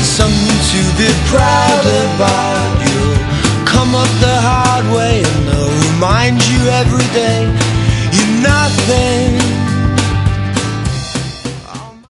something to be proud about. You'll come up the hard way and they'll remind you every day you're nothing